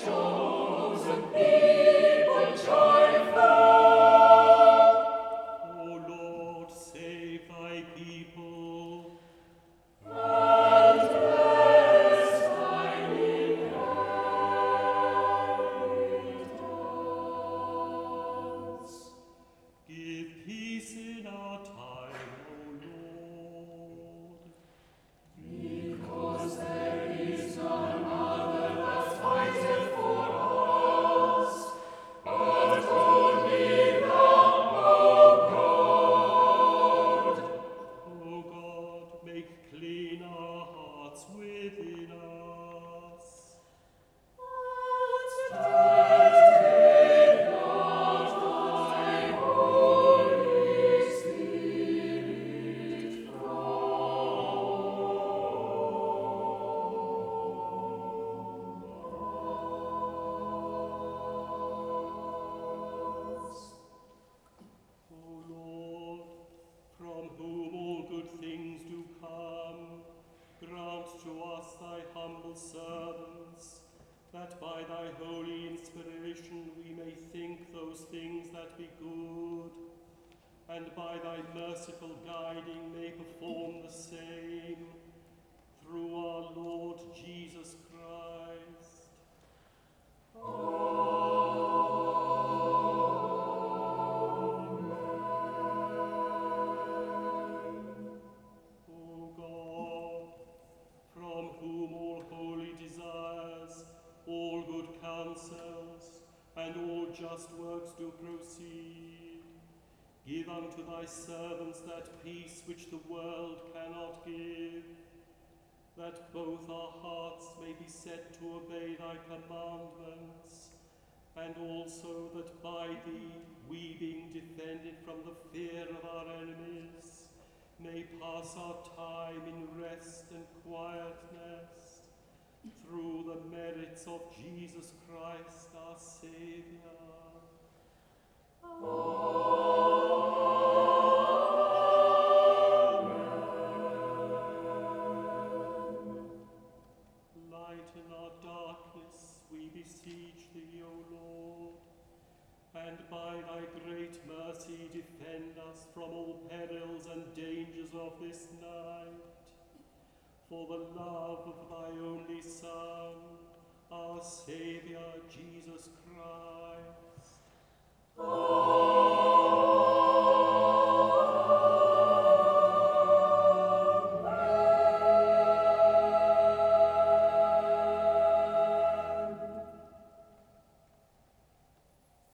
servants, that by thy holy inspiration we may think those things that be good, and by thy merciful guiding may perform the same, through our Lord Jesus Christ. O God, from whom all holy desires, all good counsels, and all just works do proceed, give unto thy servants that peace which the world cannot give, that both our hearts may be set to obey thy commandments, and also that by thee we, being defended from the fear of our enemies, may pass our time in rest and quietness, through the merits of Jesus Christ our Saviour. Lighten our darkness, we beseech thee, O Lord, and by thy great mercy defend us from all perils and dangers of this night, for the love of thy only Son, our Saviour, Jesus Christ. Amen.